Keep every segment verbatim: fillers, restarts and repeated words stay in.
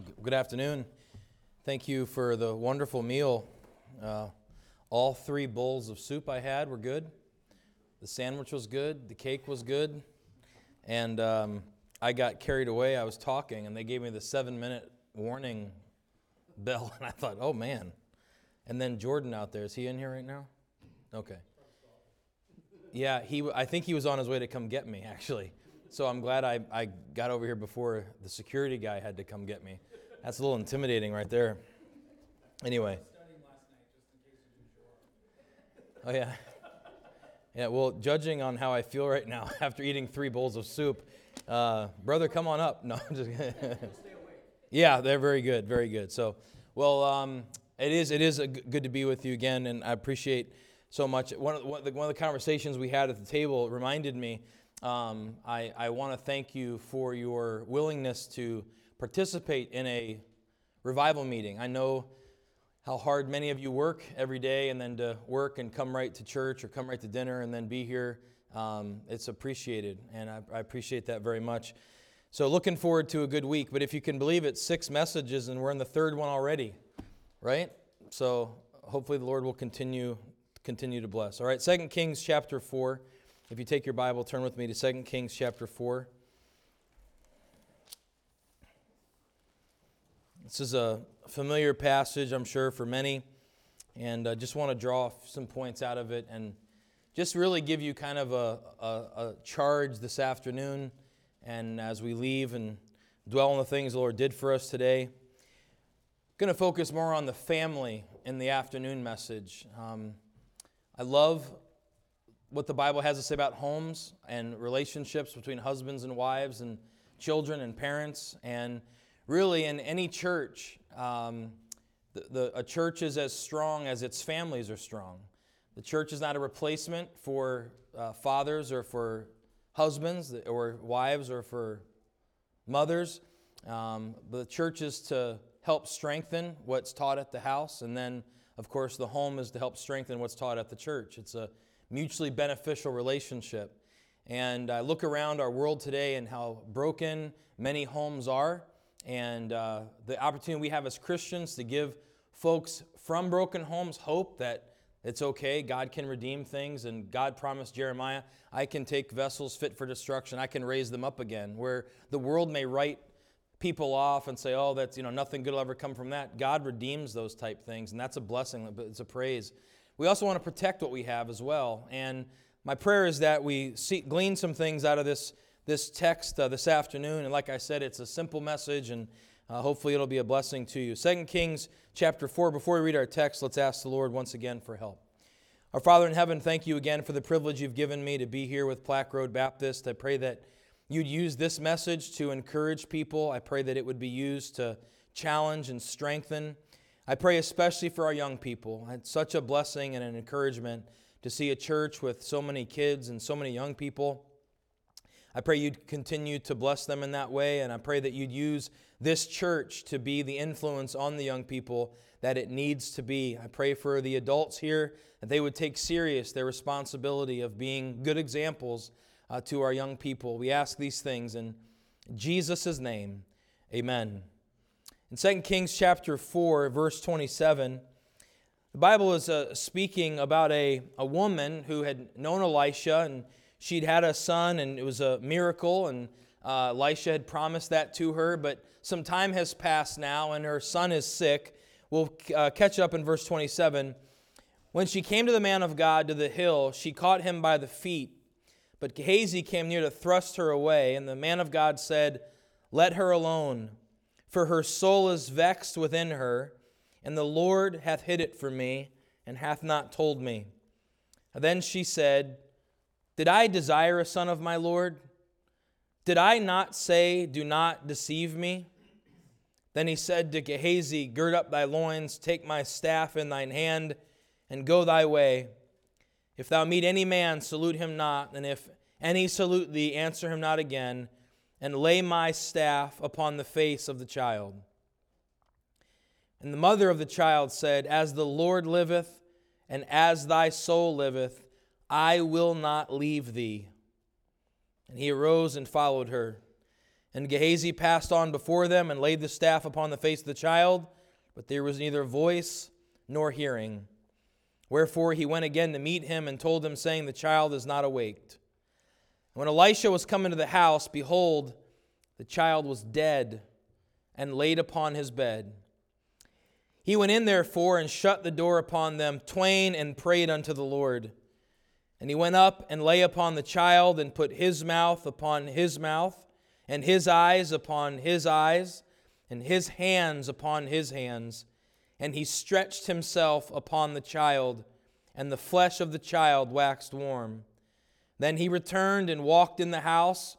Good afternoon. Thank you for the wonderful meal. Uh, all three bowls of soup I had were good. The sandwich was good. The cake was good. And um, I got carried away. I was talking, and they gave me the seven-minute warning bell. And I thought, oh, man. And then Jordan out there, is he in here right now? Okay. Yeah, he. I think he was on his way to come get me, actually. So I'm glad I, I got over here before the security guy had to come get me. That's a little intimidating right there. Anyway. Oh, yeah. Yeah, well, judging on how I feel right now after eating three bowls of soup, uh, brother, come on up. No, I'm just kidding. Yeah, they're very good, very good. So, well, um, it is it is a g- good to be with you again, and I appreciate so much. One of the, one of the, one of the conversations we had at the table reminded me, um, I, I want to thank you for your willingness to participate in a revival meeting. I know how hard many of you work every day, and then to work and come right to church or come right to dinner and then be here. Um, it's appreciated, and I, I appreciate that very much. So looking forward to a good week. But if you can believe it, six messages, and we're in the third one already, right? So hopefully the Lord will continue continue to bless. All right, Second Kings chapter four. If you take your Bible, turn with me to Second Kings chapter four. This is a familiar passage, I'm sure, for many, and I just want to draw some points out of it and just really give you kind of a, a, a charge this afternoon, and as we leave and dwell on the things the Lord did for us today. I'm going to focus more on the family in the afternoon message. Um, I love what the Bible has to say about homes and relationships between husbands and wives and children and parents, and really, in any church, um, the, the, a church is as strong as its families are strong. The church is not a replacement for uh, fathers or for husbands or wives or for mothers. Um, the church is to help strengthen what's taught at the house, and then, of course, the home is to help strengthen what's taught at the church. It's a mutually beneficial relationship. And I look around our world today and how broken many homes are, and uh, the opportunity we have as Christians to give folks from broken homes hope that it's okay, God can redeem things, and God promised Jeremiah, I can take vessels fit for destruction, I can raise them up again. Where the world may write people off and say, oh, that's, you know, nothing good will ever come from that. God redeems those type things, and that's a blessing, but it's a praise. We also want to protect what we have as well, and my prayer is that we see, glean some things out of this this text uh, this afternoon, and like I said, it's a simple message, and uh, hopefully it'll be a blessing to you. Second Kings chapter four, before we read our text, let's ask the Lord once again for help. Our Father in heaven, thank you again for the privilege you've given me to be here with Plaque Road Baptist. I pray that you'd use this message to encourage people. I pray that it would be used to challenge and strengthen. I pray especially for our young people. It's such a blessing and an encouragement to see a church with so many kids and so many young people. I pray you'd continue to bless them in that way, and I pray that you'd use this church to be the influence on the young people that it needs to be. I pray for the adults here that they would take serious their responsibility of being good examples uh, to our young people. We ask these things in Jesus' name, amen. In Second Kings chapter four, verse twenty-seven, the Bible is uh, speaking about a, a woman who had known Elisha, and she'd had a son, and it was a miracle, and uh, Elisha had promised that to her, but some time has passed now, and her son is sick. We'll uh, catch up in verse twenty-seven. When she came to the man of God to the hill, she caught him by the feet, but Gehazi came near to thrust her away, and the man of God said, let her alone, for her soul is vexed within her, and the Lord hath hid it from me, and hath not told me. And then she said, did I desire a son of my Lord? Did I not say, do not deceive me? Then he said to Gehazi, gird up thy loins, take my staff in thine hand, and go thy way. If thou meet any man, salute him not, and if any salute thee, answer him not again, and lay my staff upon the face of the child. And the mother of the child said, as the Lord liveth, and as thy soul liveth, I will not leave thee. And he arose and followed her. And Gehazi passed on before them and laid the staff upon the face of the child, but there was neither voice nor hearing. Wherefore he went again to meet him and told him, saying, The child is not awaked. And when Elisha was come into the house, behold, the child was dead and laid upon his bed. He went in therefore and shut the door upon them twain and prayed unto the Lord. And he went up and lay upon the child and put his mouth upon his mouth and his eyes upon his eyes and his hands upon his hands. And he stretched himself upon the child, and the flesh of the child waxed warm. Then he returned and walked in the house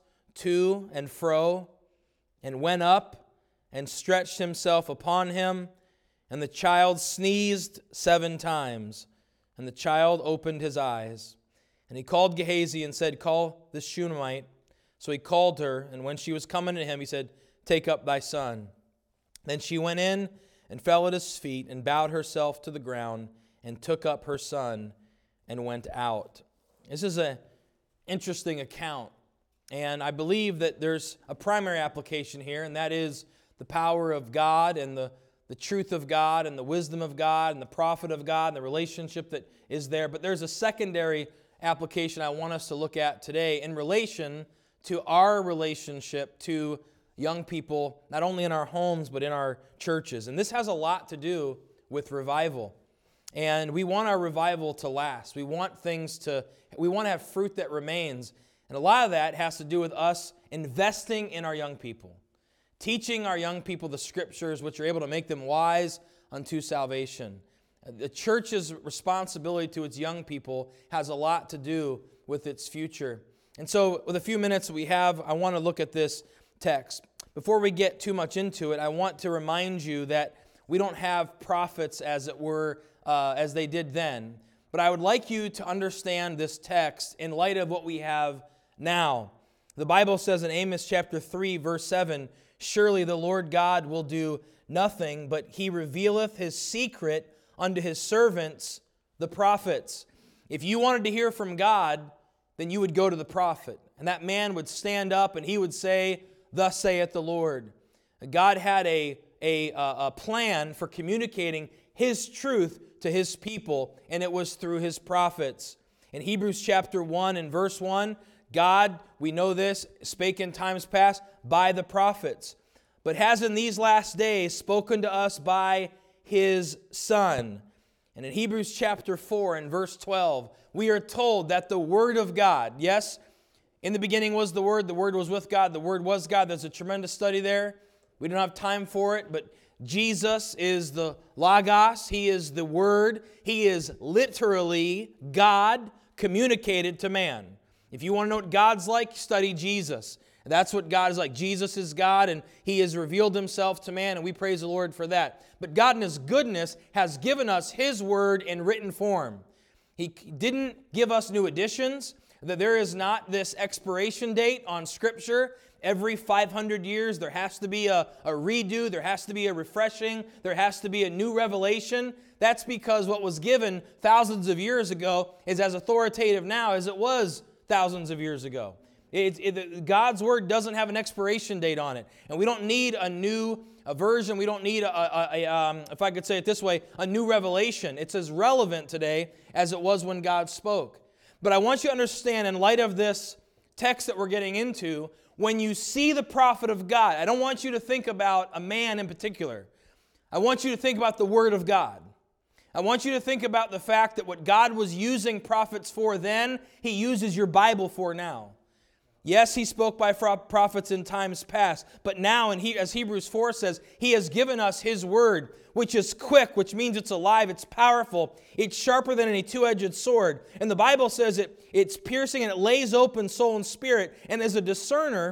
to and fro, and went up and stretched himself upon him. And the child sneezed seven times, and the child opened his eyes. And he called Gehazi and said, Call the Shunammite. So he called her, and when she was coming to him, he said, Take up thy son. Then she went in and fell at his feet, and bowed herself to the ground, and took up her son, and went out. This is an interesting account, and I believe that there's a primary application here, and that is the power of God, and the, the truth of God, and the wisdom of God, and the prophet of God, and the relationship that is there. But there's a secondary application I want us to look at today in relation to our relationship to young people, not only in our homes, but in our churches. And this has a lot to do with revival. And we want our revival to last. We want things to, we want to have fruit that remains. And a lot of that has to do with us investing in our young people, teaching our young people the Scriptures, which are able to make them wise unto salvation. The church's responsibility to its young people has a lot to do with its future. And so, with a few minutes we have, I want to look at this text. Before we get too much into it, I want to remind you that we don't have prophets, as it were, uh, as they did then. But I would like you to understand this text in light of what we have now. The Bible says in Amos chapter three, verse seven, Surely the Lord God will do nothing, but He revealeth His secret unto His servants, the prophets. If you wanted to hear from God, then you would go to the prophet. And that man would stand up and he would say, Thus saith the Lord. God had a, a, a plan for communicating His truth to His people, and it was through His prophets. In Hebrews chapter one and verse one, God, we know this, spake in times past by the prophets, but has in these last days spoken to us by His Son. And in Hebrews chapter four and verse twelve, we are told that the Word of God, yes, in the beginning was the Word, the Word was with God, the Word was God. There's a tremendous study there. We don't have time for it, but Jesus is the Logos. He is the Word. He is literally God communicated to man. If you want to know what God's like, study Jesus. And that's what God is like. Jesus is God, and He has revealed Himself to man, and we praise the Lord for that. But God in His goodness has given us His Word in written form. He didn't give us new editions. That there is not this expiration date on Scripture. Every five hundred years there has to be a, a redo, there has to be a refreshing, there has to be a new revelation. That's because what was given thousands of years ago is as authoritative now as it was thousands of years ago. It, it, God's Word doesn't have an expiration date on it. And we don't need a new a version. We don't need, a, a, a um, if I could say it this way, a new revelation. It's as relevant today as it was when God spoke. But I want you to understand, in light of this text that we're getting into, when you see the prophet of God, I don't want you to think about a man in particular. I want you to think about the Word of God. I want you to think about the fact that what God was using prophets for then, He uses your Bible for now. Yes, He spoke by prophets in times past, but now, and he, as Hebrews four says, He has given us His Word, which is quick, which means it's alive, it's powerful, it's sharper than any two-edged sword. And the Bible says it, it's piercing and it lays open soul and spirit, and is a discerner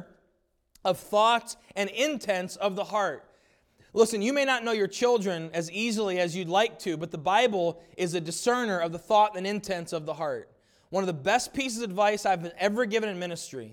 of thoughts and intents of the heart. Listen, you may not know your children as easily as you'd like to, but the Bible is a discerner of the thought and intents of the heart. One of the best pieces of advice I've ever given in ministry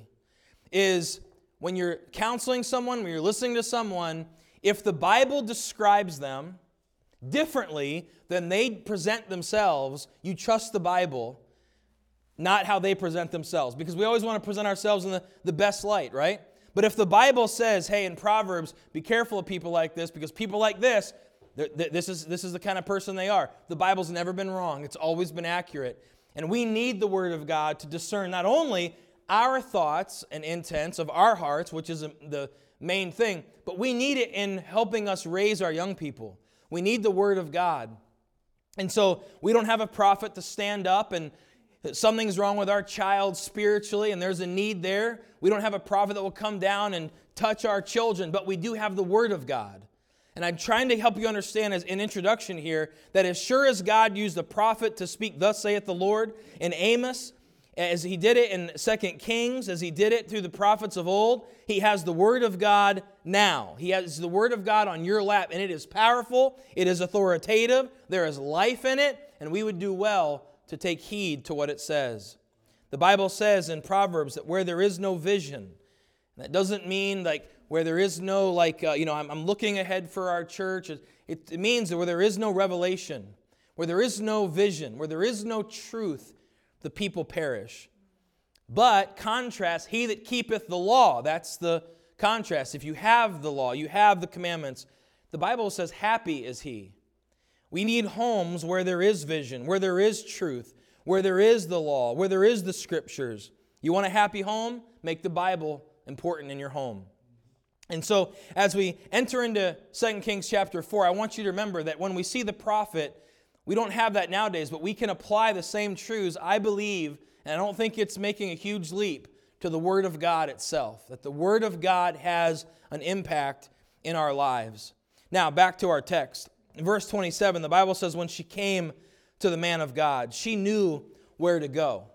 is when you're counseling someone, when you're listening to someone, if the Bible describes them differently than they present themselves, you trust the Bible, not how they present themselves. Because we always want to present ourselves in the, the best light, right? But if the Bible says, hey, in Proverbs, be careful of people like this, because people like this, this is, this is the kind of person they are. The Bible's never been wrong. It's always been accurate. And we need the Word of God to discern not only our thoughts and intents of our hearts, which is the main thing, but we need it in helping us raise our young people. We need the Word of God. And so we don't have a prophet to stand up and something's wrong with our child spiritually and there's a need there. We don't have a prophet that will come down and touch our children, but we do have the Word of God. And I'm trying to help you understand as an introduction here that as sure as God used a prophet to speak, thus saith the Lord, in Amos, as he did it in Second Kings, as he did it through the prophets of old, he has the Word of God now. He has the Word of God on your lap, and it is powerful, it is authoritative, there is life in it, and we would do well to take heed to what it says. The Bible says in Proverbs that where there is no vision, that doesn't mean like where there is no, like, uh, you know, I'm, I'm looking ahead for our church. It, it means that where there is no revelation, where there is no vision, where there is no truth, the people perish. But contrast, he that keepeth the law, that's the contrast. If you have the law, you have the commandments, the Bible says happy is he. We need homes where there is vision, where there is truth, where there is the law, where there is the Scriptures. You want a happy home? Make the Bible important in your home. And so, as we enter into Second Kings chapter four, I want you to remember that when we see the prophet, we don't have that nowadays, but we can apply the same truths, I believe, and I don't think it's making a huge leap, to the Word of God itself. That the Word of God has an impact in our lives. Now, back to our text. In verse twenty-seven, the Bible says, when she came to the man of God, she knew where to go.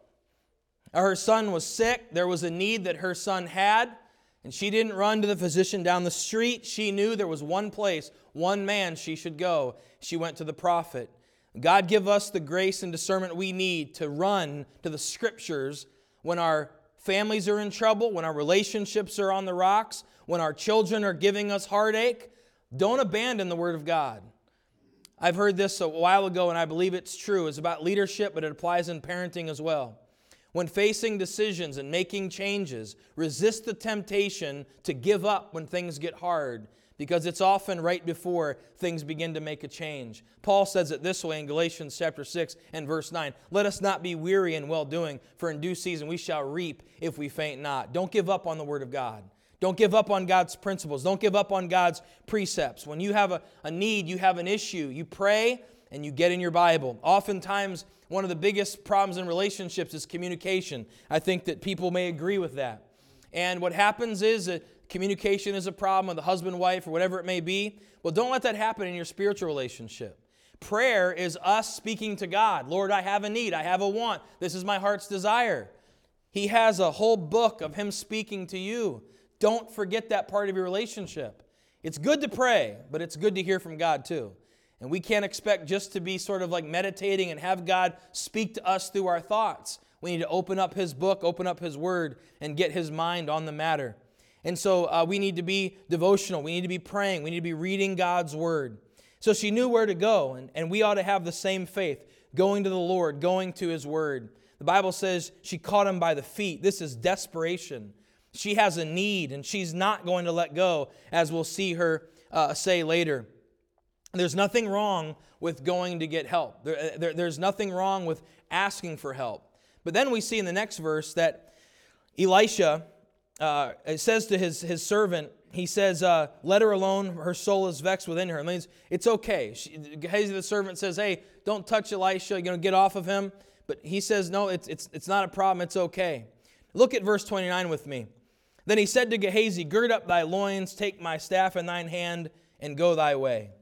Her son was sick. There was a need that her son had. And she didn't run to the physician down the street. She knew there was one place, one man she should go. She went to the prophet. God give us the grace and discernment we need to run to the Scriptures when our families are in trouble, when our relationships are on the rocks, when our children are giving us heartache. Don't abandon the Word of God. I've heard this a while ago, and I believe it's true. It's about leadership, but it applies in parenting as well. When facing decisions and making changes, resist the temptation to give up when things get hard, because it's often right before things begin to make a change. Paul says it this way in Galatians chapter six and verse nine. Let us not be weary in well-doing, for in due season we shall reap if we faint not. Don't give up on the Word of God. Don't give up on God's principles. Don't give up on God's precepts. When you have a, a need, you have an issue, you pray and you get in your Bible. Oftentimes, one of the biggest problems in relationships is communication. I think that people may agree with that. And what happens is that communication is a problem with a husband, wife, or whatever it may be. Well, don't let that happen in your spiritual relationship. Prayer is us speaking to God. Lord, I have a need. I have a want. This is my heart's desire. He has a whole book of Him speaking to you. Don't forget that part of your relationship. It's good to pray, but it's good to hear from God too. And we can't expect just to be sort of like meditating and have God speak to us through our thoughts. We need to open up His book, open up His Word, and get His mind on the matter. And so uh, we need to be devotional. We need to be praying. We need to be reading God's Word. So she knew where to go, and, and we ought to have the same faith, going to the Lord, going to His Word. The Bible says she caught Him by the feet. This is desperation. She has a need, and she's not going to let go, as we'll see her uh, say later. There's nothing wrong with going to get help. There, there, there's nothing wrong with asking for help. But then we see in the next verse that Elisha, uh, it says to his, his servant, he says, uh, let her alone, her soul is vexed within her. It means it's okay. She, Gehazi the servant says, hey, don't touch Elisha, you're going to get off of him. But he says, no, it's, it's, it's not a problem, it's okay. Look at verse twenty-nine with me. Then he said to Gehazi, gird up thy loins, take my staff in thine hand, and go thy way.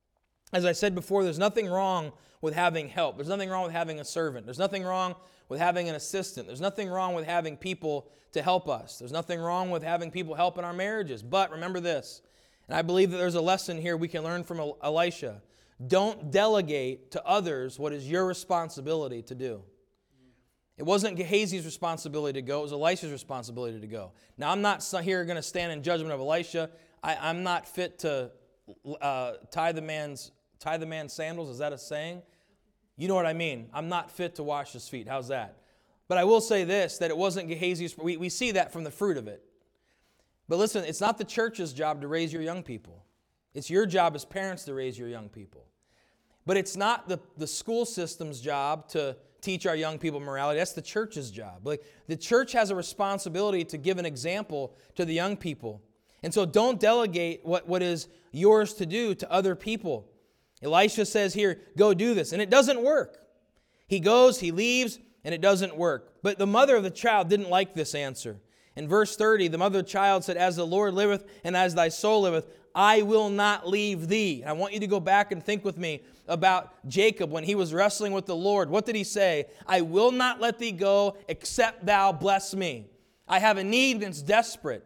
As I said before, there's nothing wrong with having help. There's nothing wrong with having a servant. There's nothing wrong with having an assistant. There's nothing wrong with having people to help us. There's nothing wrong with having people help in our marriages. But remember this, and I believe that there's a lesson here we can learn from Elisha. Don't delegate to others what is your responsibility to do. It wasn't Gehazi's responsibility to go. It was Elisha's responsibility to go. Now, I'm not here going to stand in judgment of Elisha. I, I'm not fit to uh, tie the man's tie the man's sandals. Is that a saying? You know what I mean. I'm not fit to wash his feet. How's that? But I will say this, that it wasn't Gehazi's. We, we see that from the fruit of it. But listen, it's not the church's job to raise your young people. It's your job as parents to raise your young people. But it's not the, the school system's job to teach our young people morality. That's the church's job. Like, the church has a responsibility to give an example to the young people. And so don't delegate what, what is yours to do to other people. Elisha says here, go do this. And it doesn't work. He goes, he leaves, and it doesn't work. But the mother of the child didn't like this answer. In verse thirty, the mother of the child said, as the Lord liveth and as thy soul liveth, I will not leave thee. I want you to go back and think with me about Jacob when he was wrestling with the Lord. What did he say? I will not let thee go except thou bless me. I have a need that's desperate.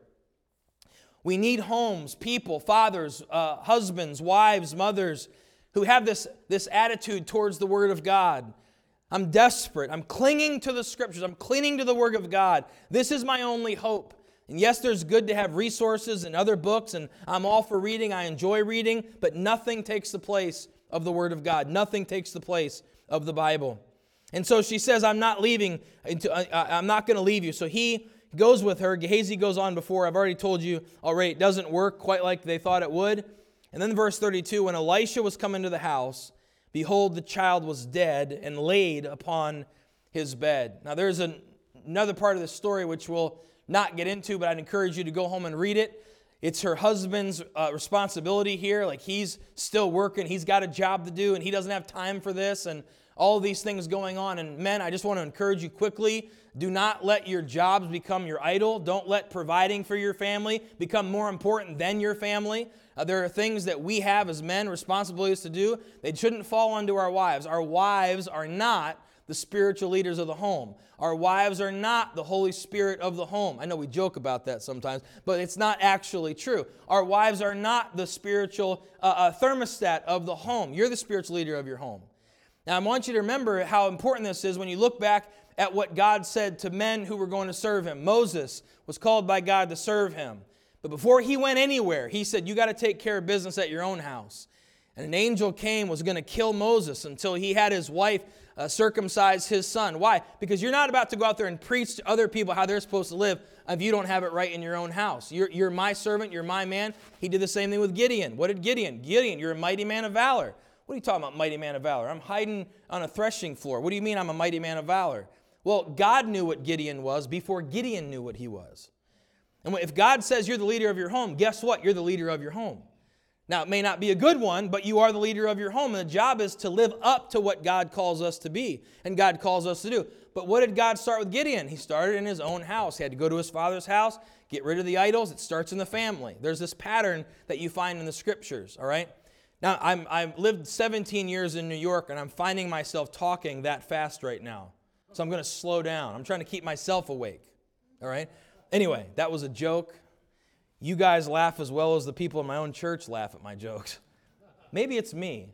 We need homes, people, fathers, uh, husbands, wives, mothers who have this, this attitude towards the Word of God. I'm desperate. I'm clinging to the Scriptures. I'm clinging to the Word of God. This is my only hope. And yes, there's good to have resources and other books, and I'm all for reading. I enjoy reading, but nothing takes the place of the Word of God. Nothing takes the place of the Bible. And so she says, I'm not leaving. Into, uh, I'm not going to leave you. So he goes with her. Gehazi goes on before. I've already told you already, it doesn't work quite like they thought it would. And then verse thirty-two, when Elisha was come into the house, behold, the child was dead and laid upon his bed. Now there's an, another part of the story which we'll not get into, but I'd encourage you to go home and read it. It's her husband's uh, responsibility here. Like, he's still working. He's got a job to do, and he doesn't have time for this, and all these things going on. And men, I just want to encourage you quickly, do not let your jobs become your idol. Don't let providing for your family become more important than your family. Uh, there are things that we have as men, responsibilities to do. They shouldn't fall onto our wives. Our wives are not the spiritual leaders of the home. Our wives are not the Holy Spirit of the home. I know we joke about that sometimes, but it's not actually true. Our wives are not the spiritual uh, uh, thermostat of the home. You're the spiritual leader of your home. Now, I want you to remember how important this is when you look back at what God said to men who were going to serve Him. Moses was called by God to serve Him. But before he went anywhere, he said, you got to take care of business at your own house. And an angel came, was going to kill Moses until he had his wife uh, circumcise his son. Why? Because you're not about to go out there and preach to other people how they're supposed to live if you don't have it right in your own house. You're, you're my servant, you're my man. He did the same thing with Gideon. What did Gideon? Gideon, you're a mighty man of valor. What are you talking about, mighty man of valor? I'm hiding on a threshing floor. What do you mean I'm a mighty man of valor? Well, God knew what Gideon was before Gideon knew what he was. And if God says you're the leader of your home, guess what? You're the leader of your home. Now, it may not be a good one, but you are the leader of your home. And the job is to live up to what God calls us to be and God calls us to do. But what did God start with Gideon? He started in his own house. He had to go to his father's house, get rid of the idols. It starts in the family. There's this pattern that you find in the Scriptures, all right? Now, I'm, I've lived seventeen years in New York, and I'm finding myself talking that fast right now. So I'm going to slow down. I'm trying to keep myself awake, all right? Anyway, that was a joke. You guys laugh as well as the people in my own church laugh at my jokes. Maybe it's me.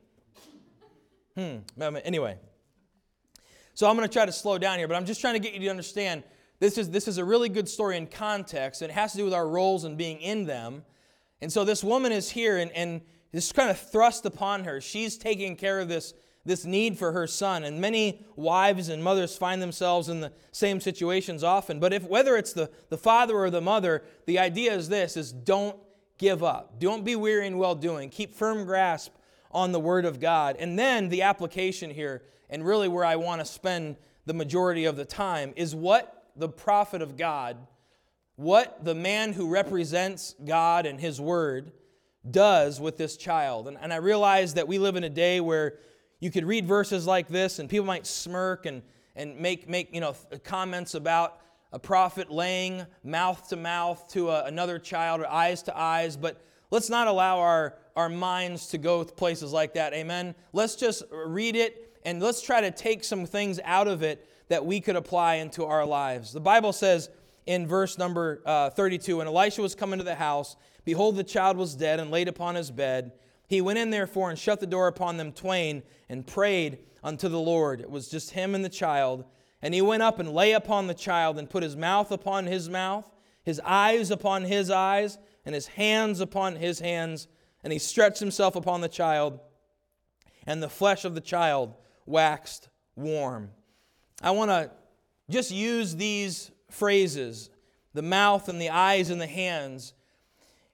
Hmm. Anyway. So I'm going to try to slow down here, but I'm just trying to get you to understand this is, this is a really good story in context, and it has to do with our roles and being in them. And so this woman is here, and, and this is kind of thrust upon her. She's taking care of this this need for her son. And many wives and mothers find themselves in the same situations often. But if whether it's the, the father or the mother, the idea is this, is don't give up. Don't be weary in well-doing. Keep firm grasp on the Word of God. And then the application here, and really where I want to spend the majority of the time, is what the prophet of God, what the man who represents God and His Word does with this child. And, and I realize that we live in a day where you could read verses like this and people might smirk and, and make, make you know comments about a prophet laying mouth to mouth to a, another child or eyes to eyes, but let's not allow our, our minds to go to places like that, amen? Let's just read it and let's try to take some things out of it that we could apply into our lives. The Bible says in verse number uh, thirty-two, when Elisha was come into the house, behold, the child was dead and laid upon his bed. He went in therefore and shut the door upon them twain and prayed unto the Lord. It was just him and the child. And he went up and lay upon the child and put his mouth upon his mouth, his eyes upon his eyes, and his hands upon his hands. And he stretched himself upon the child, and the flesh of the child waxed warm. I want to just use these phrases, the mouth and the eyes and the hands,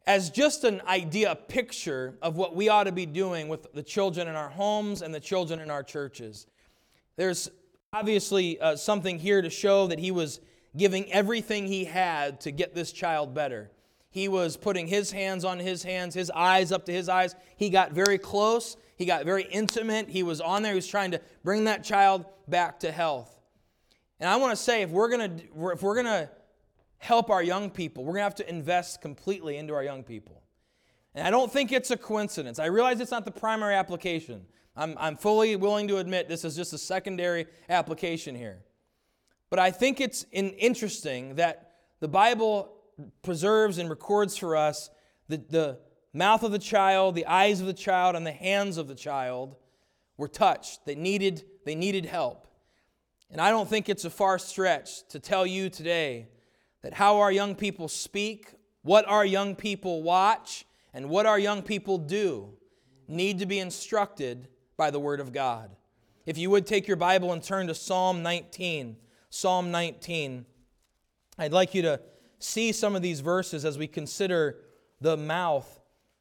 as just an idea, a picture of what we ought to be doing with the children in our homes and the children in our churches. There's obviously uh, something here to show that he was giving everything he had to get this child better. He was putting his hands on his hands, his eyes up to his eyes. He got very close. He got very intimate. He was on there. He was trying to bring that child back to health. And I want to say, if we're going to if we're going to help our young people, we're going to have to invest completely into our young people. And I don't think it's a coincidence. I realize it's not the primary application. I'm, I'm fully willing to admit this is just a secondary application here. But I think it's in, interesting that the Bible preserves and records for us the, the mouth of the child, the eyes of the child, and the hands of the child were touched. They needed, they needed help. And I don't think it's a far stretch to tell you today that how our young people speak, what our young people watch, and what our young people do need to be instructed by the Word of God. If you would take your Bible and turn to Psalm nineteen. Psalm nineteen. I'd like you to see some of these verses as we consider the mouth.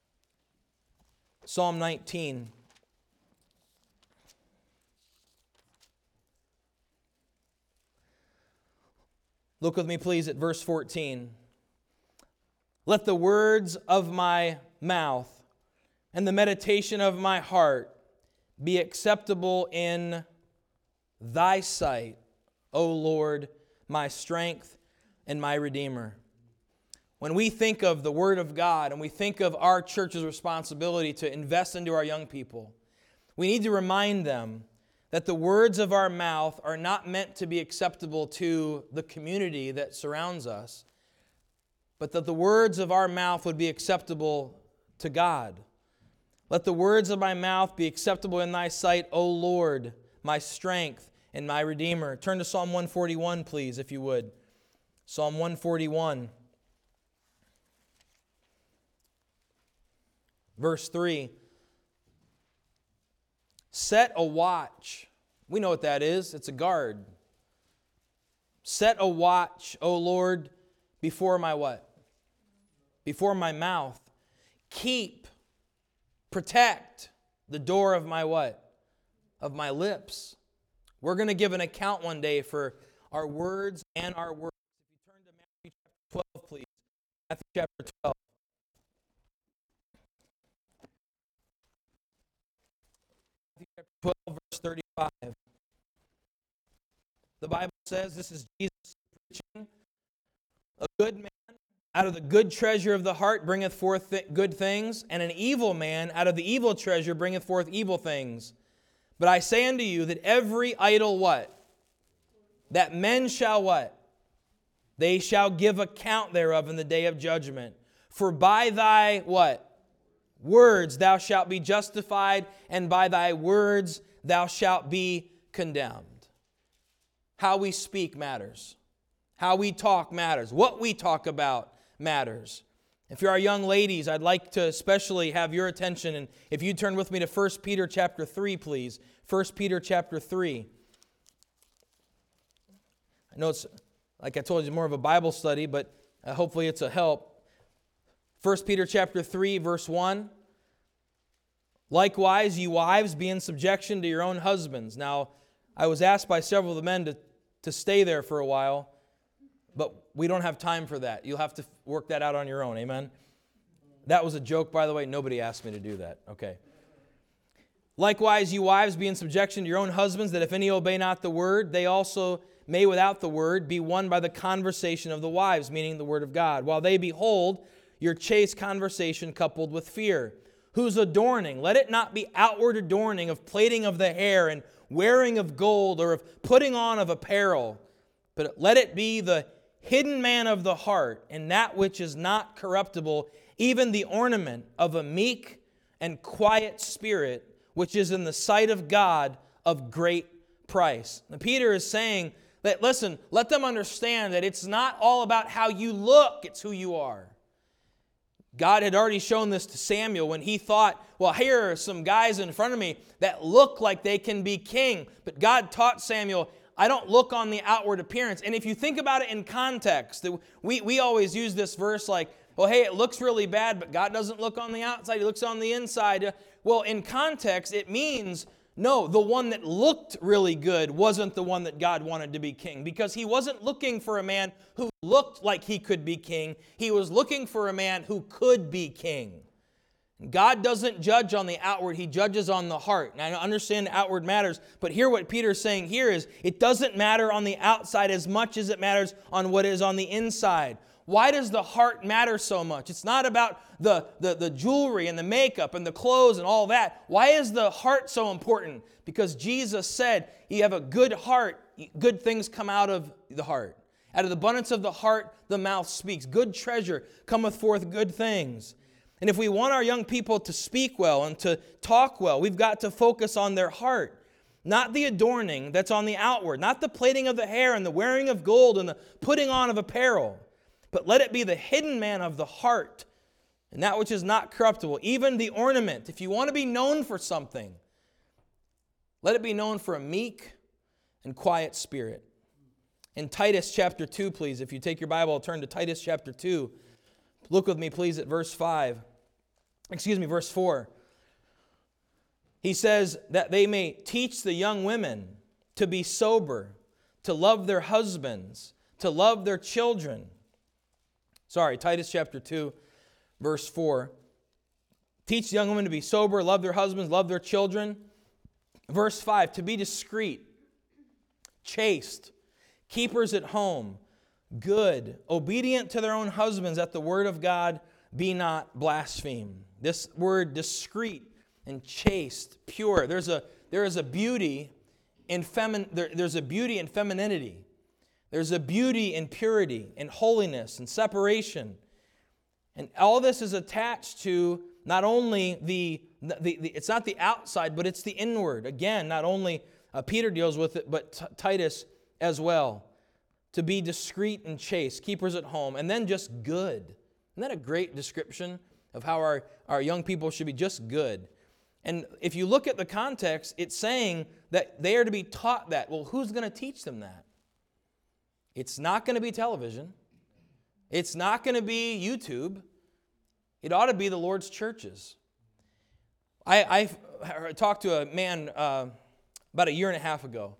Psalm nineteen. Look with me, please, at verse fourteen. Let the words of my mouth and the meditation of my heart be acceptable in thy sight, O Lord, my strength and my Redeemer. When we think of the Word of God and we think of our church's responsibility to invest into our young people, we need to remind them that the words of our mouth are not meant to be acceptable to the community that surrounds us, but that the words of our mouth would be acceptable to God. Let the words of my mouth be acceptable in thy sight, O Lord, my strength and my Redeemer. Turn to Psalm one forty-one, please, if you would. Psalm one forty-one. Verse three. Set a watch. We know what that is. It's a guard. Set a watch, O Lord, before my what? Before my mouth. Keep, protect the door of my what? Of my lips. We're going to give an account one day for our words and our words. If you turn to Matthew chapter twelve, please. Matthew chapter twelve. Matthew chapter twelve, verse thirty-five. The Bible says, this is Jesus preaching, a good man out of the good treasure of the heart bringeth forth th- good things, and an evil man out of the evil treasure bringeth forth evil things. But I say unto you that every idle what? That men shall what? They shall give account thereof in the day of judgment. For by thy what? Words thou shalt be justified, and by thy words thou shalt be condemned. How we speak matters. How we talk matters. What we talk about matters. If you're our young ladies, I'd like to especially have your attention, and if you turn with me to First Peter chapter three, please. First Peter chapter three. I know it's, like I told you, more of a Bible study, but uh, hopefully it's a help. First Peter chapter three, verse one. Likewise, you wives, be in subjection to your own husbands. Now, I was asked by several of the men to, to stay there for a while, but we don't have time for that. You'll have to work that out on your own. Amen? That was a joke, by the way. Nobody asked me to do that. Okay. Likewise, you wives, be in subjection to your own husbands, that if any obey not the word, they also may without the word be won by the conversation of the wives, meaning the word of God, while they behold your chaste conversation coupled with fear, whose adorning, let it not be outward adorning of plaiting of the hair and wearing of gold or of putting on of apparel, but let it be the hidden man of the heart, and that which is not corruptible, even the ornament of a meek and quiet spirit, which is in the sight of God of great price. And Peter is saying that, listen, let them understand that it's not all about how you look, it's who you are. God had already shown this to Samuel when he thought, well, here are some guys in front of me that look like they can be king. But God taught Samuel, I don't look on the outward appearance. And if you think about it in context, we, we always use this verse like, Well, hey, it looks really bad, but God doesn't look on the outside. He looks on the inside. Well, in context, it means, no, the one that looked really good wasn't the one that God wanted to be king, because he wasn't looking for a man who looked like he could be king. He was looking for a man who could be king. God doesn't judge on the outward. He judges on the heart. And I understand the outward matters, but here what Peter's saying here is it doesn't matter on the outside as much as it matters on what is on the inside. Why does the heart matter so much? It's not about the, the, the jewelry and the makeup and the clothes and all that. Why is the heart so important? Because Jesus said, you have a good heart, good things come out of the heart. Out of the abundance of the heart, the mouth speaks. Good treasure cometh forth good things. And if we want our young people to speak well and to talk well, we've got to focus on their heart. Not the adorning that's on the outward, not the plaiting of the hair and the wearing of gold and the putting on of apparel. But let it be the hidden man of the heart, and that which is not corruptible, even the ornament. If you want to be known for something, let it be known for a meek and quiet spirit. In Titus chapter two, please, if you take your Bible, I'll turn to Titus chapter two. Look with me, please, at verse five. Excuse me, verse four. He says that they may teach the young women to be sober, to love their husbands, to love their children. Sorry, Titus chapter two, verse four. Teach young women to be sober, love their husbands, love their children. Verse five, to be discreet, chaste, keepers at home, good, obedient to their own husbands, that the word of God be not blasphemed. This word discreet and chaste, pure. There's a there is a beauty in femin. There, there's a beauty in femininity. There's a beauty in purity, in holiness, and separation. And all this is attached to not only the, the, the it's not the outside, but it's the inward. Again, not only uh, Peter deals with it, but T- Titus as well. To be discreet and chaste, keepers at home, and then just good. Isn't that a great description of how our, our young people should be? Just good. And if you look at the context, it's saying that they are to be taught that. Well, who's going to teach them that? It's not going to be television. It's not going to be YouTube. It ought to be the Lord's churches. I, I talked to a man uh, about a year and a half ago,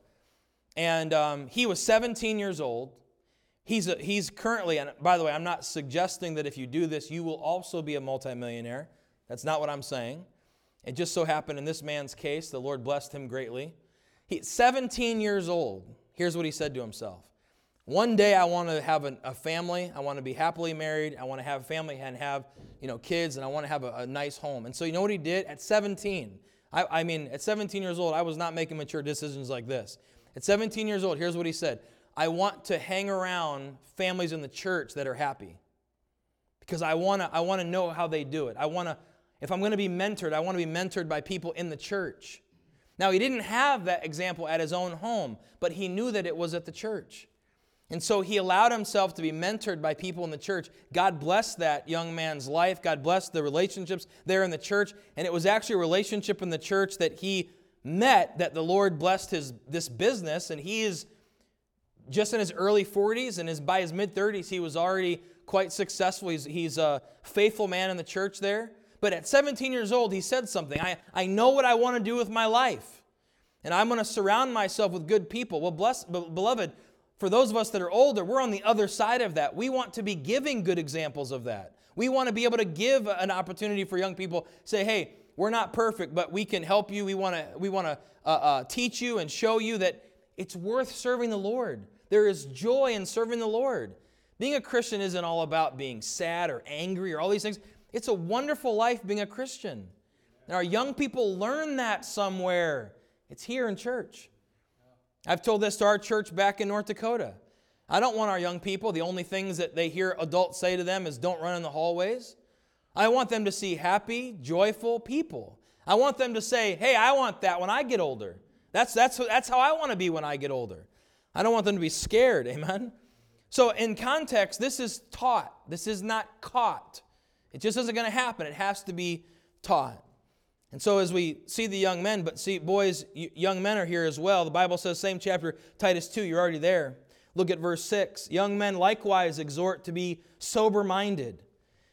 and um, he was seventeen years old. He's a, he's currently, and by the way, I'm not suggesting that if you do this, you will also be a multimillionaire. That's not what I'm saying. It just so happened in this man's case, the Lord blessed him greatly. He's seventeen years old. Here's what he said to himself. One day I want to have a, a family. I want to be happily married. I want to have a family and have, you know, kids, and I want to have a, a nice home. And so you know what he did? At seventeen, I, I mean, at seventeen years old, I was not making mature decisions like this. At seventeen years old, here's what he said. I want to hang around families in the church that are happy. Because I want to I want to know how they do it. I want to, if I'm going to be mentored, I want to be mentored by people in the church. Now, he didn't have that example at his own home, but he knew that it was at the church. And so he allowed himself to be mentored by people in the church. God blessed that young man's life. God blessed the relationships there in the church. And it was actually a relationship in the church that he met that the Lord blessed his this business. And he is just in his early forties, and his, by his mid-thirties, he was already quite successful. He's, he's a faithful man in the church there. But at seventeen years old, he said something. I, I know what I want to do with my life. And I'm going to surround myself with good people. Well, bless, beloved, for those of us that are older, we're on the other side of that. We want to be giving good examples of that. We want to be able to give an opportunity for young people. Say, hey, we're not perfect, but we can help you. We want to we want to uh, uh, teach you and show you that it's worth serving the Lord. There is joy in serving the Lord. Being a Christian isn't all about being sad or angry or all these things. It's a wonderful life being a Christian. And our young people learn that somewhere. It's here in church. I've told this to our church back in North Dakota. I don't want our young people, the only things that they hear adults say to them is don't run in the hallways. I want them to see happy, joyful people. I want them to say, hey, I want that when I get older. That's, that's, that's how I want to be when I get older. I don't want them to be scared, amen? So in context, this is taught. This is not caught. It just isn't going to happen. It has to be taught. And so as we see the young men, but see, boys, young men are here as well. The Bible says, same chapter, Titus two, you're already there. Look at verse six. Young men likewise exhort to be sober-minded,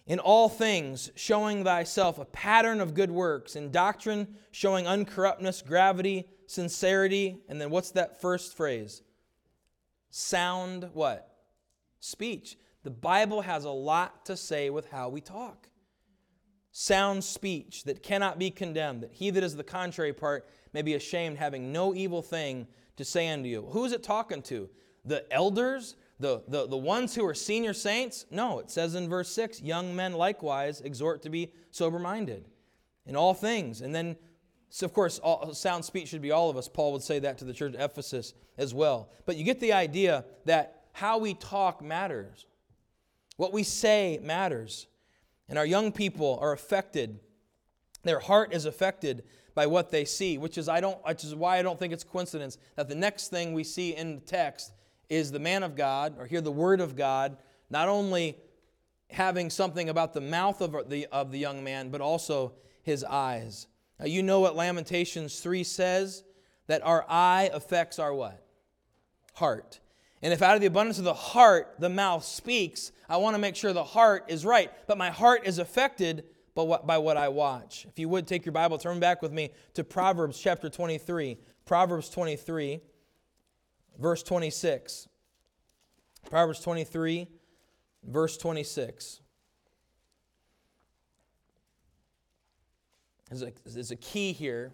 In all things, showing thyself a pattern of good works. In doctrine, showing uncorruptness, gravity, sincerity. And then what's that first phrase? Sound what? Speech. The Bible has a lot to say with how we talk. Sound speech that cannot be condemned, that he that is the contrary part may be ashamed, having no evil thing to say unto you. Who is it talking to? The elders? The, the, the ones who are senior saints? No, it says in verse six, young men likewise exhort to be sober-minded in all things. And then, so of course, all, sound speech should be all of us. Paul would say that to the church of Ephesus as well. But you get the idea that how we talk matters. What we say matters. And our young people are affected. Their heart is affected by what they see, which is I don't, which is why I don't think it's coincidence that the next thing we see in the text is the man of God, or hear the word of God, not only having something about the mouth of the, of the young man, but also his eyes. Now, you know what Lamentations three says, that our eye affects our what? Heart. And if out of the abundance of the heart, the mouth speaks, I want to make sure the heart is right. But my heart is affected by what, by what I watch. If you would take your Bible, turn back with me to Proverbs chapter twenty-three. Proverbs twenty-three, verse twenty-six. Proverbs twenty-three, verse twenty-six. There's a, there's a key here.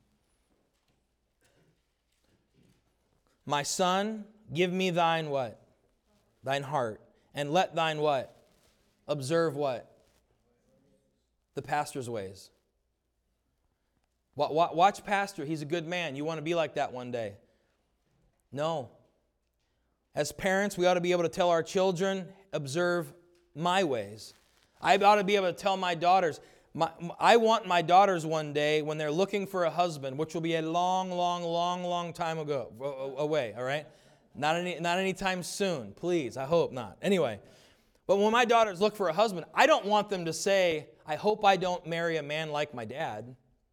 My son, give me thine what? Thine heart. And let thine what? Observe what? The pastor's ways. Watch pastor. He's a good man. You want to be like that one day. No. As parents, we ought to be able to tell our children, observe my ways. I ought to be able to tell my daughters, my, I want my daughters one day when they're looking for a husband, which will be a long, long, long, long time ago, away, all right? Not any, not anytime soon, please. I hope not. Anyway, but when my daughters look for a husband, I don't want them to say, I hope I don't marry a man like my dad.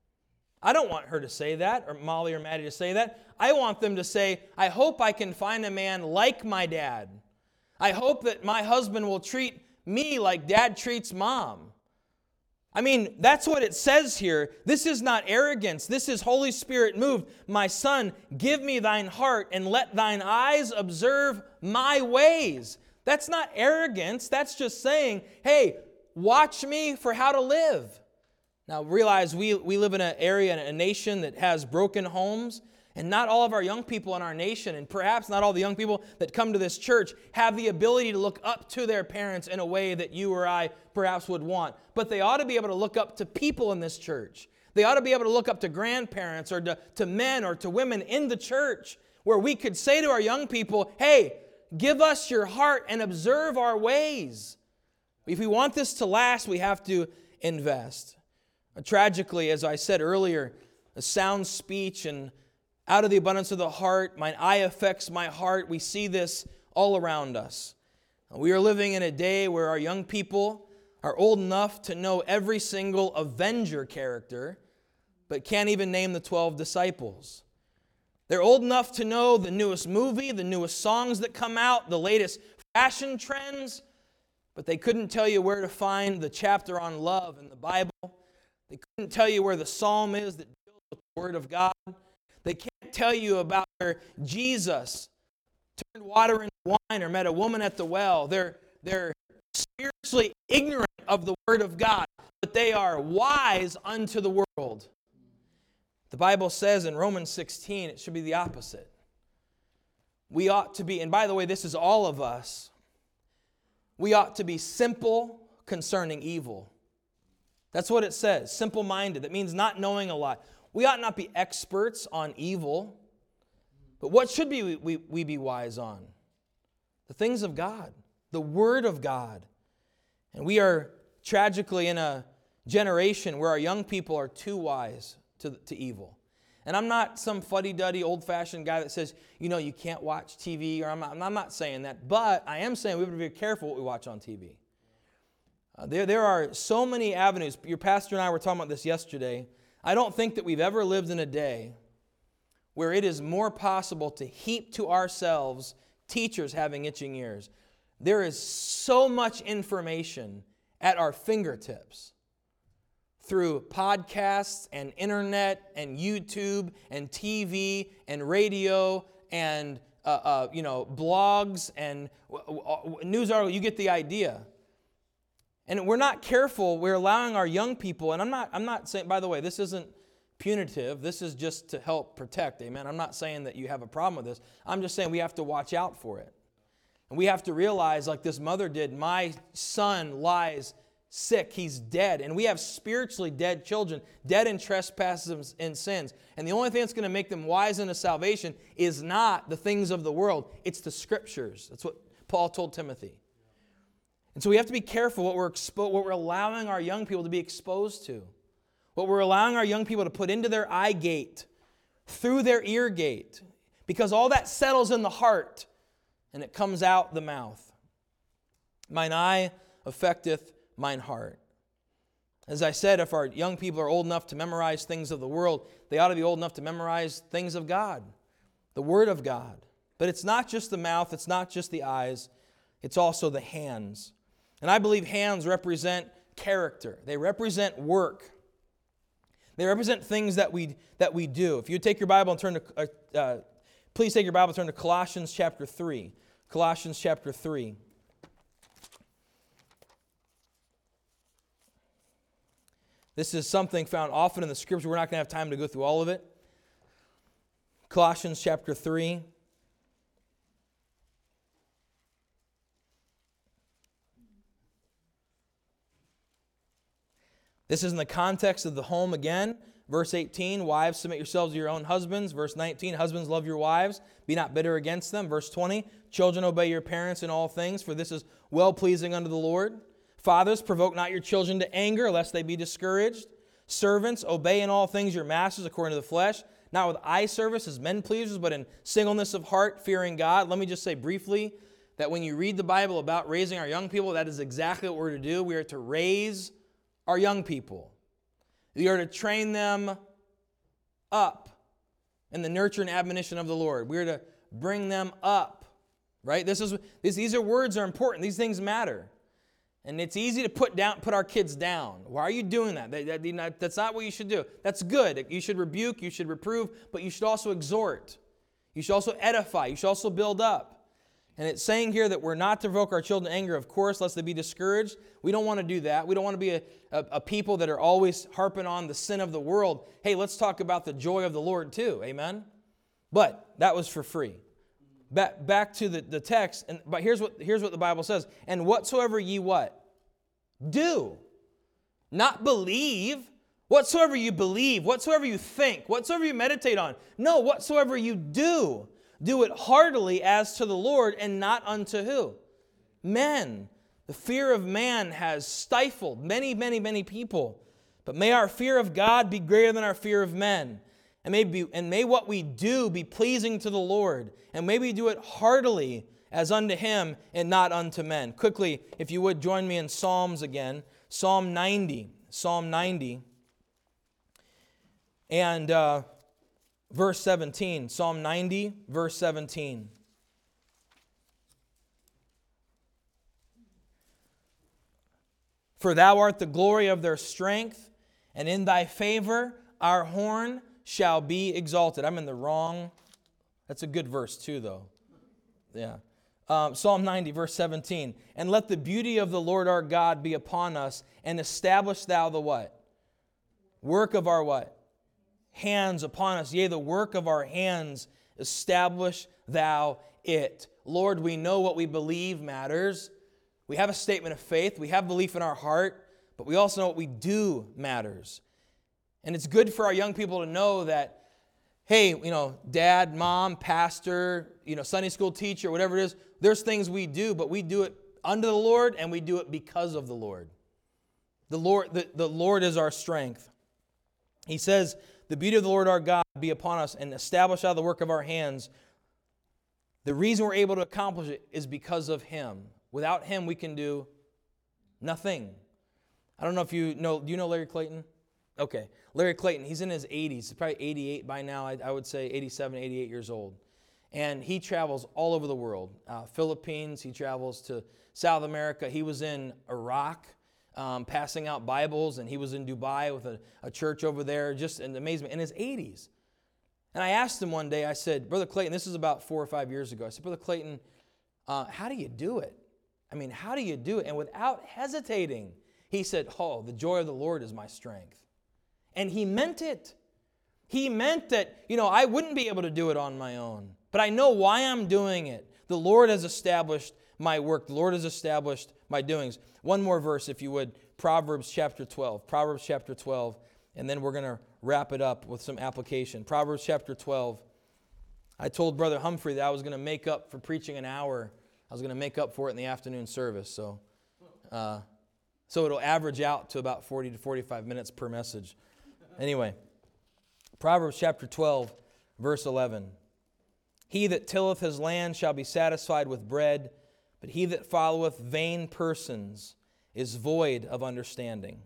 I don't want her to say that, or Molly or Maddie to say that. I want them to say, I hope I can find a man like my dad. I hope that my husband will treat me like dad treats mom. I mean, that's what it says here. This is not arrogance. This is Holy Spirit moved. My son, give me thine heart and let thine eyes observe my ways. That's not arrogance. That's just saying, hey, watch me for how to live. Now realize we, we live in an area, in a nation that has broken homes. And not all of our young people in our nation, and perhaps not all the young people that come to this church, have the ability to look up to their parents in a way that you or I perhaps would want. But they ought to be able to look up to people in this church. They ought to be able to look up to grandparents or to, to men or to women in the church, where we could say to our young people, hey, give us your heart and observe our ways. If we want this to last, we have to invest. Tragically, as I said earlier, a sound speech and out of the abundance of the heart, mine eye affects my heart. We see this all around us. We are living in a day where our young people are old enough to know every single Avenger character, but can't even name the twelve disciples. They're old enough to know the newest movie, the newest songs that come out, the latest fashion trends, but they couldn't tell you where to find the chapter on love in the Bible. They couldn't tell you where the psalm is that deals with the Word of God. They can't tell you about where Jesus turned water into wine or met a woman at the well. They're, they're spiritually ignorant of the Word of God, but they are wise unto the world. The Bible says in Romans sixteen, it should be the opposite. We ought to be, and by the way, this is all of us, we ought to be simple concerning evil. That's what it says, simple-minded. That means not knowing a lot. We ought not be experts on evil, but what should we, we, we be wise on? The things of God, the Word of God. And we are tragically in a generation where our young people are too wise to, to evil. And I'm not some fuddy-duddy, old-fashioned guy that says, you know, you can't watch T V, or I'm not, I'm not saying that, but I am saying we have to be careful what we watch on T V. Uh, there, there are so many avenues. Your pastor and I were talking about this yesterday. I don't think that we've ever lived in a day where it is more possible to heap to ourselves teachers having itching ears. There is so much information at our fingertips through podcasts and internet and YouTube and T V and radio and uh, uh, you know blogs and w- w- news articles. You get the idea. And we're not careful. We're allowing our young people, and I'm not. I'm not saying. By the way, this isn't punitive. This is just to help protect. Amen. I'm not saying that you have a problem with this. I'm just saying we have to watch out for it, and we have to realize, like this mother did, my son lies sick, he's dead. And we have spiritually dead children, dead in trespasses and sins. And the only thing that's going to make them wise unto salvation is not the things of the world, it's the Scriptures. That's what Paul told Timothy. And so we have to be careful what we're expo- what we're allowing our young people to be exposed to, what we're allowing our young people to put into their eye gate, through their ear gate, because all that settles in the heart and it comes out the mouth. Mine eye affecteth mine heart. As I said, if our young people are old enough to memorize things of the world, they ought to be old enough to memorize things of God, the Word of God. But it's not just the mouth, it's not just the eyes, it's also the hands. And I believe hands represent character. They represent work. They represent things that we that we do. If you take your Bible and turn to, uh, uh, please take your Bible and turn to Colossians chapter three. Colossians chapter three. This is something found often in the Scripture. We're not going to have time to go through all of it. Colossians chapter three. This is in the context of the home again. Verse eighteen, wives, submit yourselves to your own husbands. Verse nineteen, husbands, love your wives. Be not bitter against them. Verse twenty, children, obey your parents in all things, for this is well-pleasing unto the Lord. Fathers, provoke not your children to anger, lest they be discouraged. Servants, obey in all things your masters according to the flesh, not with eye service as men pleasers, but in singleness of heart, fearing God. Let me just say briefly that when you read the Bible about raising our young people, that is exactly what we're to do. We are to raise our young people. We are to train them up in the nurture and admonition of the Lord. We are to bring them up, right? This is this, these are words are important. These things matter. And it's easy to put down, put our kids down. Why are you doing that? That, that? That's not what you should do. That's good. You should rebuke, you should reprove, but you should also exhort. You should also edify. You should also build up. And it's saying here that we're not to provoke our children to anger, of course, lest they be discouraged. We don't want to do that. We don't want to be a, a, a people that are always harping on the sin of the world. Hey, let's talk about the joy of the Lord too. Amen? But that was for free. Back, back to the, the text, and but here's what here's what the Bible says. And whatsoever ye what? Do. Not believe. Whatsoever you believe, whatsoever you think, whatsoever you meditate on. No, whatsoever you do. Do it heartily as to the Lord and not unto who? Men. The fear of man has stifled many, many, many people. But may our fear of God be greater than our fear of men. And may, be, and may what we do be pleasing to the Lord. And may we do it heartily as unto Him and not unto men. Quickly, if you would, join me in Psalms again. Psalm ninety. Psalm ninety. And uh, verse seventeen. Psalm ninety, verse seventeen. For thou art the glory of their strength, and in thy favor our horn shall be exalted. I'm in the wrong. That's a good verse too, though. Yeah. Um, Psalm ninety, verse seventeen. And let the beauty of the Lord our God be upon us, and establish thou the what? Work of our what? Hands upon us. Yea, the work of our hands, establish thou it. Lord, we know what we believe matters. We have a statement of faith. We have belief in our heart, but we also know what we do matters. And it's good for our young people to know that, hey, you know, dad, mom, pastor, you know, Sunday school teacher, whatever it is, there's things we do, but we do it unto the Lord and we do it because of the Lord. The Lord, the, the Lord is our strength. He says, the beauty of the Lord our God be upon us and establish out the work of our hands. The reason we're able to accomplish it is because of Him. Without Him, we can do nothing. I don't know if you know, do you know Larry Clayton? Okay. Larry Clayton, he's in his eighties, probably eighty-eight by now, I, I would say eighty-seven, eighty-eight years old. And he travels all over the world. Uh, Philippines, he travels to South America. He was in Iraq. um, passing out Bibles, and he was in Dubai with a, a church over there, just an amazement, in his eighties. And I asked him one day, I said, Brother Clayton, this is about four or five years ago. I said, Brother Clayton, uh, how do you do it? I mean, how do you do it? And without hesitating, he said, oh, the joy of the Lord is my strength. And he meant it. He meant that, you know, I wouldn't be able to do it on my own. But I know why I'm doing it. The Lord has established my work. The Lord has established my doings. One more verse, if you would. Proverbs chapter twelve. Proverbs chapter twelve. And then we're going to wrap it up with some application. Proverbs chapter twelve. I told Brother Humphrey that I was going to make up for preaching an hour. I was going to make up for it in the afternoon service. So, uh, so it'll average out to about forty to forty-five minutes per message. Anyway, Proverbs chapter twelve, verse eleven. He that tilleth his land shall be satisfied with bread, but he that followeth vain persons is void of understanding.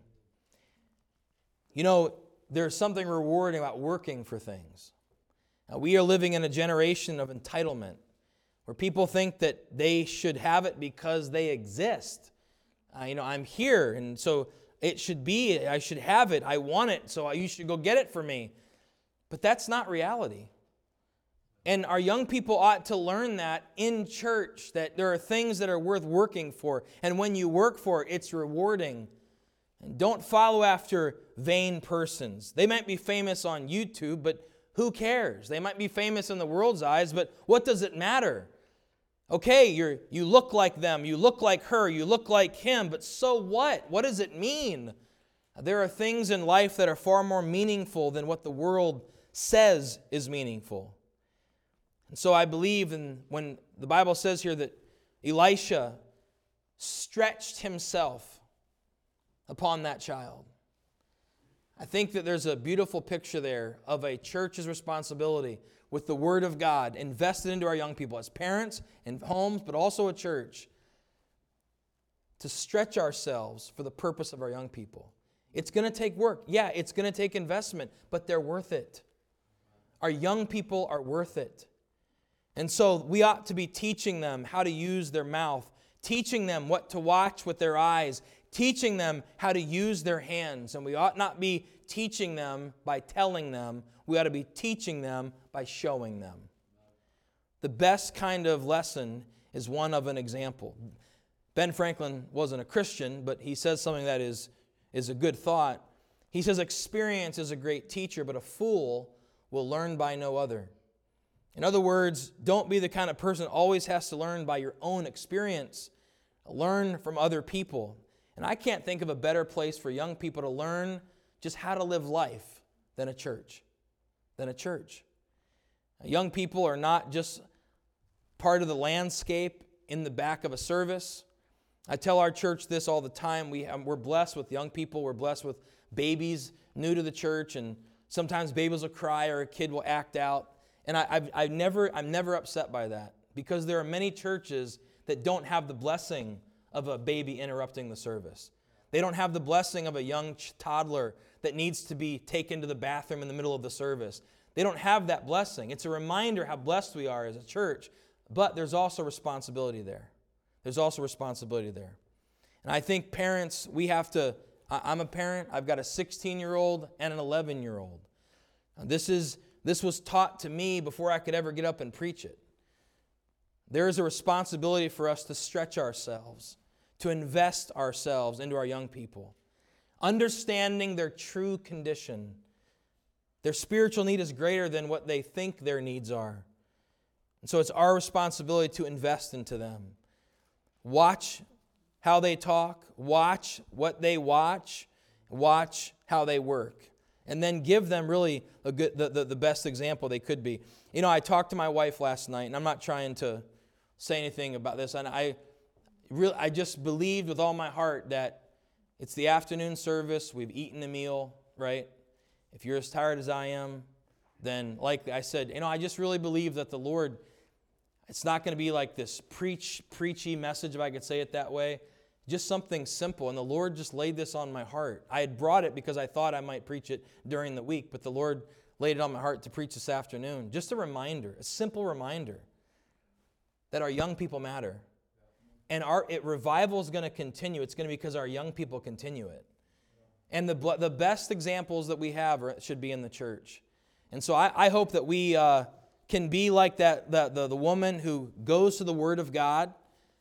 You know, there's something rewarding about working for things. Now, we are living in a generation of entitlement where people think that they should have it because they exist. Uh, you know, I'm here, and so it should be, I should have it, I want it, so you should go get it for me. But that's not reality. And our young people ought to learn that in church, that there are things that are worth working for. And when you work for it, it's rewarding. And don't follow after vain persons. They might be famous on YouTube, but who cares? They might be famous in the world's eyes, but what does it matter? Okay, you're, you look like them, you look like her, you look like him, but so what? What does it mean? There are things in life that are far more meaningful than what the world says is meaningful. And so I believe in when the Bible says here that Elisha stretched himself upon that child. I think that there's a beautiful picture there of a church's responsibility with the Word of God invested into our young people as parents and homes, but also a church, to stretch ourselves for the purpose of our young people. It's going to take work. Yeah, it's going to take investment, but they're worth it. Our young people are worth it. And so we ought to be teaching them how to use their mouth, teaching them what to watch with their eyes, teaching them how to use their hands. And we ought not be teaching them by telling them. We ought to be teaching them by showing them. The best kind of lesson is one of an example. Ben Franklin wasn't a Christian, but he says something that is, is a good thought. He says, experience is a great teacher, but a fool will learn by no other. In other words, don't be the kind of person that always has to learn by your own experience. Learn from other people. And I can't think of a better place for young people to learn just how to live life than a church. Than a church. Young people are not just part of the landscape in the back of a service. I tell our church this all the time. We, um, we're blessed with young people. We're blessed with babies new to the church. And sometimes babies will cry or a kid will act out. And I, I've, I've never, I'm never upset by that, because there are many churches that don't have the blessing of a baby interrupting the service. They don't have the blessing of a young toddler that needs to be taken to the bathroom in the middle of the service. They don't have that blessing. It's a reminder how blessed we are as a church, but there's also responsibility there. There's also responsibility there. And I think parents, we have to, I'm a parent, I've got a sixteen-year-old and an eleven-year-old. This is This was taught to me before I could ever get up and preach it. There is a responsibility for us to stretch ourselves, to invest ourselves into our young people, understanding their true condition. Their spiritual need is greater than what they think their needs are. And so it's our responsibility to invest into them. Watch how they talk, watch what they watch, watch how they work. And then give them really a good, the, the, the best example they could be. You know, I talked to my wife last night, and I'm not trying to say anything about this. And I really, I just believed with all my heart that it's the afternoon service. We've eaten a meal, right? If you're as tired as I am, then like I said, you know, I just really believe that the Lord, it's not going to be like this preach, preachy message, if I could say it that way. Just something simple. And the Lord just laid this on my heart. I had brought it because I thought I might preach it during the week, but the Lord laid it on my heart to preach this afternoon. Just a reminder, a simple reminder that our young people matter. And our it, revival is going to continue. It's going to be because our young people continue it. And the, the best examples that we have are, should be in the church. And so I, I hope that we uh, can be like that the, the, the woman who goes to the Word of God,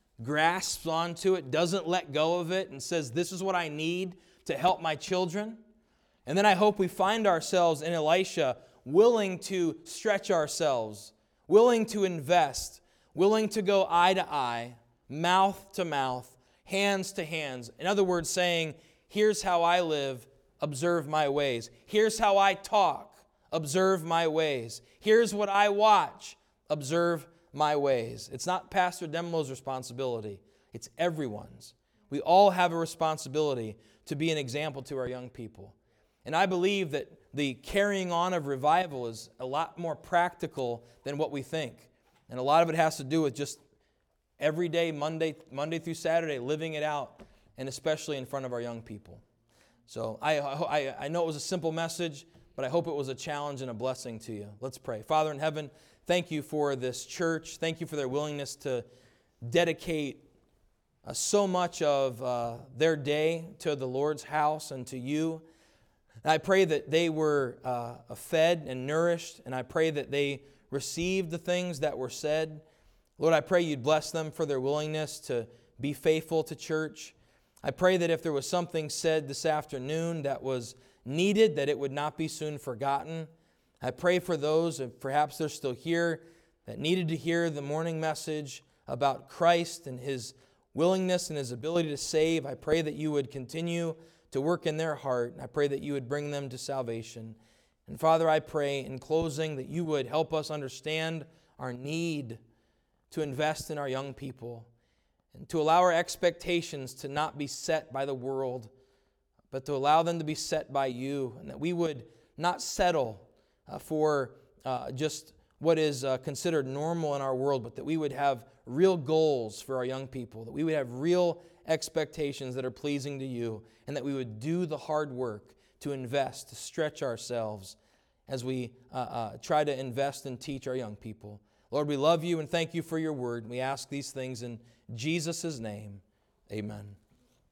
grasps onto it, doesn't let go of it, and says, this is what I need to help my children. And then I hope we find ourselves in Elisha willing to stretch ourselves, willing to invest, willing to go eye to eye, mouth to mouth, hands to hands. In other words, saying, here's how I live, observe my ways. Here's how I talk, observe my ways. Here's what I watch, observe my ways. It's not Pastor Demlo's responsibility. It's everyone's. We all have a responsibility to be an example to our young people. And I believe that the carrying on of revival is a lot more practical than what we think. And a lot of it has to do with just every day, Monday, Monday through Saturday, living it out, and especially in front of our young people. So I, I, I know it was a simple message, but I hope it was a challenge and a blessing to you. Let's pray. Father in heaven, thank you for this church. Thank you for their willingness to dedicate uh, so much of uh, their day to the Lord's house and to you. And I pray that they were uh, fed and nourished, and I pray that they received the things that were said. Lord, I pray you'd bless them for their willingness to be faithful to church. I pray that if there was something said this afternoon that was needed, that it would not be soon forgotten. I pray for those, if perhaps they're still here, that needed to hear the morning message about Christ and His willingness and His ability to save. I pray that you would continue to work in their heart. I pray that you would bring them to salvation. And Father, I pray in closing that you would help us understand our need to invest in our young people and to allow our expectations to not be set by the world, but to allow them to be set by you, and that we would not settle uh, for uh, just what is uh, considered normal in our world, but that we would have real goals for our young people, that we would have real expectations that are pleasing to you, and that we would do the hard work to invest, to stretch ourselves as we uh, uh, try to invest and teach our young people. Lord, we love you and thank you for your word. We ask these things in Jesus' name. Amen.